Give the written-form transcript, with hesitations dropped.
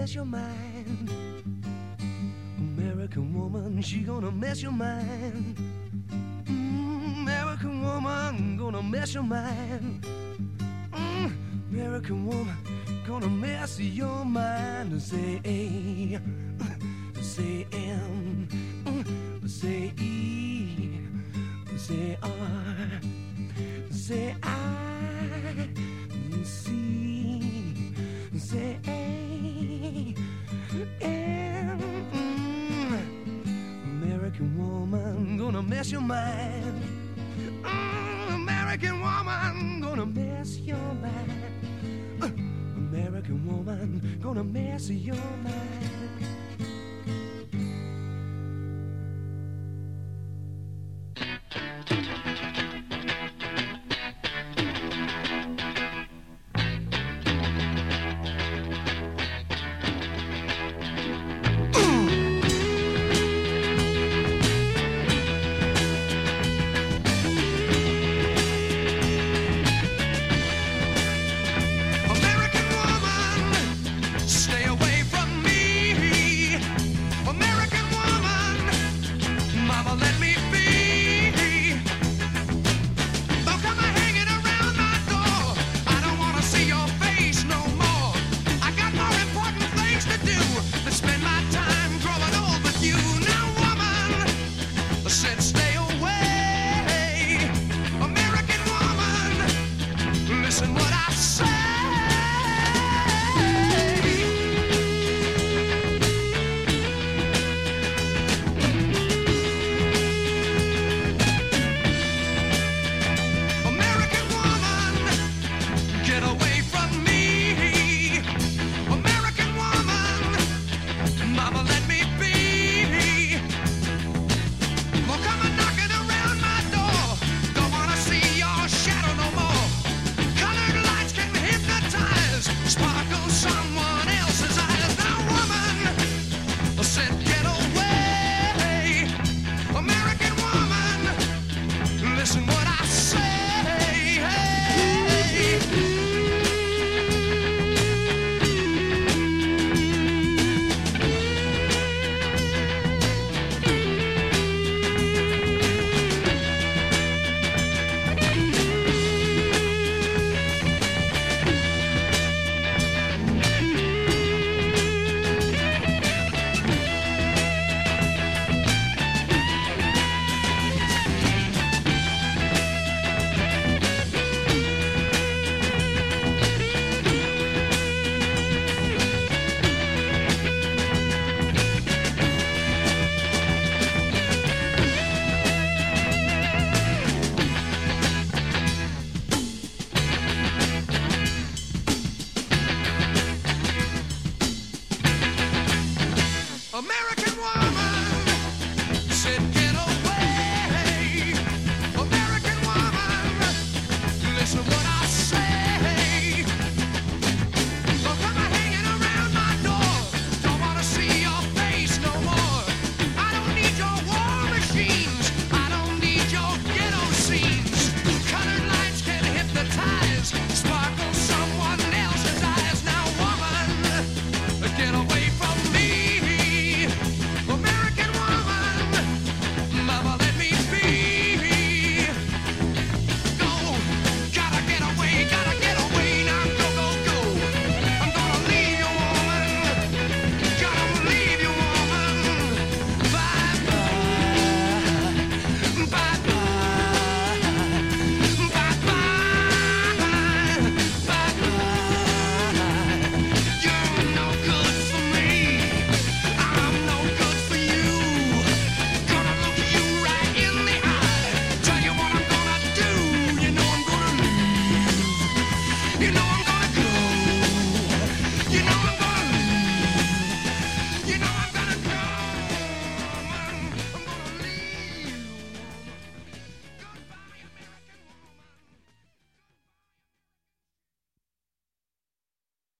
mess your mind. American woman, she gonna mess your mind. American woman, gonna mess your mind. American woman, gonna mess your mind. Say A, say M, say E, say R, say I, C, say A, M. American woman, gonna mess your mind. American woman, gonna mess your mind. American woman, gonna mess your mind.